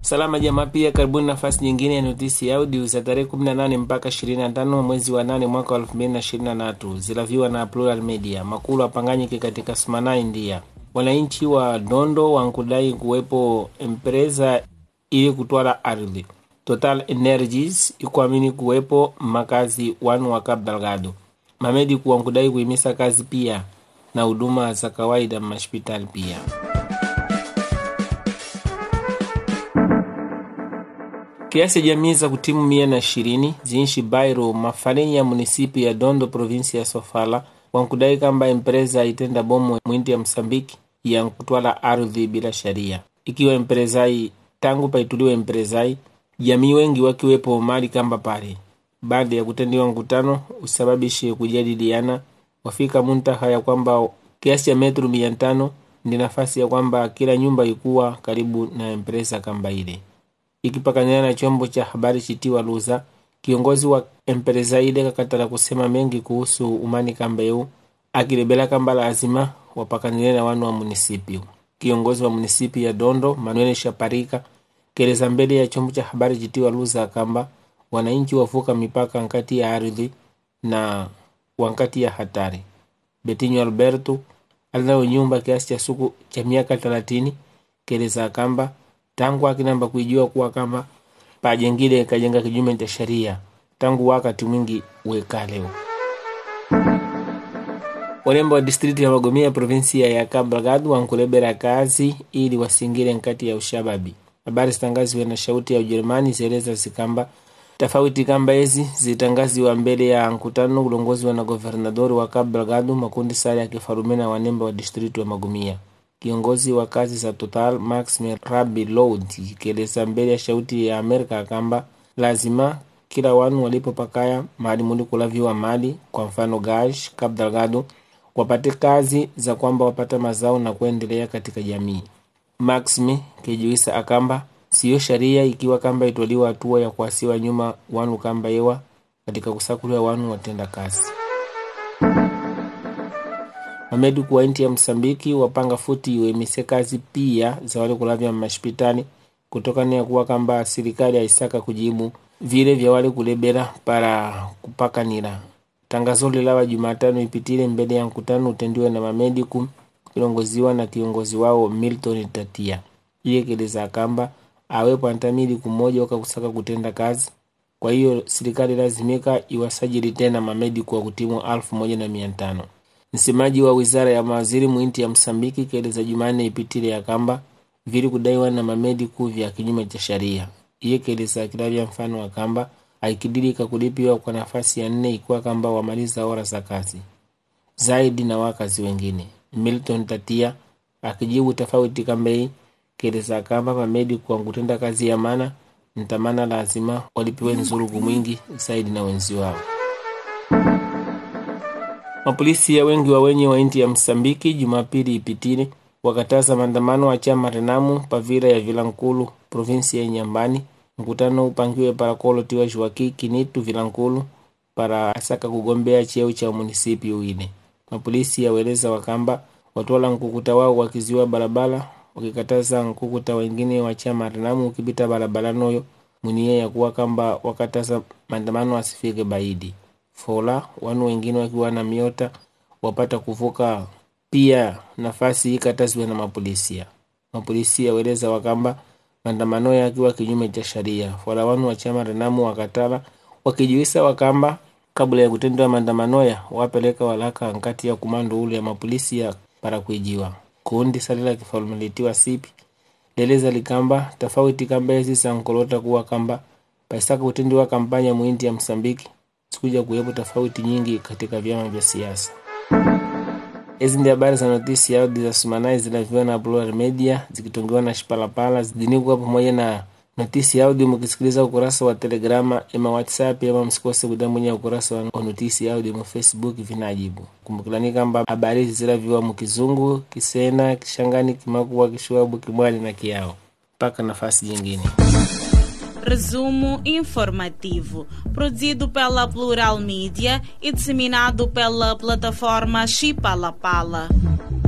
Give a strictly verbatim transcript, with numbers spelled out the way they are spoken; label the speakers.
Speaker 1: Salama jamaa, pia karibuni nafasi nyingine ya notisi ya audio za tarehe kumi na nane mpaka ishirini na tano mwezi wa nane mwaka wa elfu mbili na ishirini na tatu, zilaviwa na Plural Media. Makulu apanganyike katika Smana, India. Wananchi wa Dondo wankudai kuwepo empresa ili kutwala ardhi. Total Energies ikuamini kuwepo makazi wanu wa Cabo Delgado. Mamedi kuwankudai kuhimisa kazi pia na huduma za kawaida mashpitali pia. Kiasi jamii za kutimu mia na ishirini zinshi Bairo mafalenya munisipi ya Dondo provinsi ya Sofala wankudai kamba empresa itenda bomu mwindi ya Msambiki ya kutwala ardhi bila sharia. Ikiwa empresai tangu paituliwe empresai, jamii wengi wakiwepo mali kamba pale. Baada ya kutendiwa mkutano usababishe kujadiliana, wafika muntaha ya kwamba kiasi ya metru mia tano ndi nafasi ya kwamba kila nyumba ikuwa karibu na empresa kamba ile. Ikipakanyana na chombo cha habari chitiwa Luza, kiongozi wa empresa ile kakatala kusema mengi kuhusu umani kamba yu, akilebela kamba lazima wapakanyana na wanu wa munisipio. Kiongozi wa munisipi ya Dondo, Manuel Shaparika, keleza mbele ya chombo cha habari chitiwa Luza kamba wananchi wafuka mipaka nkati ya ardhi na wankati ya hatari. Betinho Alberto alinayo nyumba kiasi cha suku cha miaka thelathini, keleza kamba tangu akinamba kuijua kuwa kamba pajengile kajenga kijume cha sharia tangu wakati mwingi wekaleo. Walembo wa distriti ya Magomia provinsia ya Cabo Delgado wankulebera kazi ili wasingile nkati ya ushababi. Habari zitangaziwe na Shauti ya Ujerumani zeleza zikamba tofauti kamba hizi zitangaziwa mbele ya mkutano ulongoziwa na governadori wa Cabo Delgado Makundi Sale ya Kifarumena wa nemba wa distriti wa Magomia. Kiongozi wa kazi za Total Max Merabi Load kieleza mbele ya Shauti ya Amerika kamba lazima kila wanu walipo pakaya mahali muli kulaviwa mali, kwa mfano Gash, Cabo Delgado, wapate kazi za kwamba wapata mazao na kuendelea katika jamii. Maxime kejuisa akamba siyo sharia ikiwa kamba itoliwa hatua ya kuasiwa nyuma wanu kamba yewa katika kusakulia wanu watenda kazi. Mamedu kwa inti ya Msambiki wapanga futi uemise kazi pia za wale kulavya mashpitani kutoka ni ya kuwa kamba serikali haisaka kujibu vile vya wale kulebera para kupaka nila. Tangazo lilawa Jumatano ipitile mbele ya mkutano utendiwe na mamediku kilongoziwa na kiongozi wao Milton Tatia. Iye keleza kamba awepo antamili kumoja waka kusaka kutenda kazi. Kwa hiyo serikali lazimika iwasajili tena mamediku wa kutimu alfu moja na miantano. Msemaji wa wizara ya mawaziri muinti ya Msambiki keleza Jumane ipitile ya kamba vili kudaiwa na mamediku vya kinyume cha sharia. Iye keleza kilavya mfano wa kamba aikidilika kulipiwa kwa nafasi ya nne ikuwa kamba wamaliza ora za kazi zaidi na wakazi wengine. Milton Tatia akijibu tofauti kamba hii keleza kamba mamediku wa kutenda kazi ya mana ntamana lazima walipiwe nzurugu mwingi zaidi na wenzi wao. Mapolisi ya wengi wa wenye wa inti ya Msambiki Jumapili ipitini wakataza maandamano wa chama Renamu pavira ya Vilankulu provinsi ya Nyambani. Mkutano upangiwe para kolo tiwa Joaquim Kinitu Vilankulu para asaka kugombea cheo cha munisipi uine. Mapolisi ya weleza wakamba watuwala mkukuta wao wakiziwa barabara wakikataza mkukuta wengine wa chama Renamu ukibita barabara noyo munie ya kuwa kamba wakataza maandamano asifike baidi. Fola wanu wengine wakiwa na miota wapata kuvuka pia nafasi ikatazwe na mapolisia. Mapolisia weleza wakamba maandamano yakiwa kinyume cha sharia. Fola wanu wa chama Renamu wakatala wakijuisa wakamba kabla ya kutendwa maandamano ya wapeleka walaka nkati ya kumando ule ya mapolisia para kuijiwa. Kundi salila kifalumilitiwa sipi leleza likamba tofauti kamba hizi sankolota kuwa kamba paisaka kutendiwa kampanya muinti ya Msambiki sikuja kuwepo tofauti nyingi katika vyama vya siasa. Ezi ndi habari za notisi ya audio za Sumanai zilaviwa na Plural Media zikitongiwa na Shipalapala. Zidini kuwa pamoja na notisi ya audio mkisikiliza ukurasa wa Telegrama ema WhatsApp ema msikose kudambunye ukurasa wa notisi ya audio mu Facebook vinajibu. Kumbukilani kamba habari zilaviwa mkizungu, Kisena, Kishangani, Kimakuwa, Kishwabu, Kimwani na Kiao. Paka nafasi jingine.
Speaker 2: Resumo informativo, produzido pela Plural Media e disseminado pela plataforma Chipalapala.